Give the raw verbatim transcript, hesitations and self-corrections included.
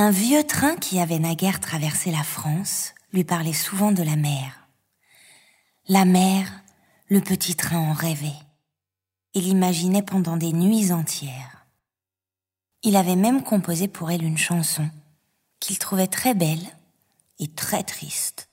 Un vieux train qui avait naguère traversé la France lui parlait souvent de la mer. La mer, le petit train en rêvait. Il l'imaginait pendant des nuits entières. Il avait même composé pour elle une chanson qu'il trouvait très belle et très triste.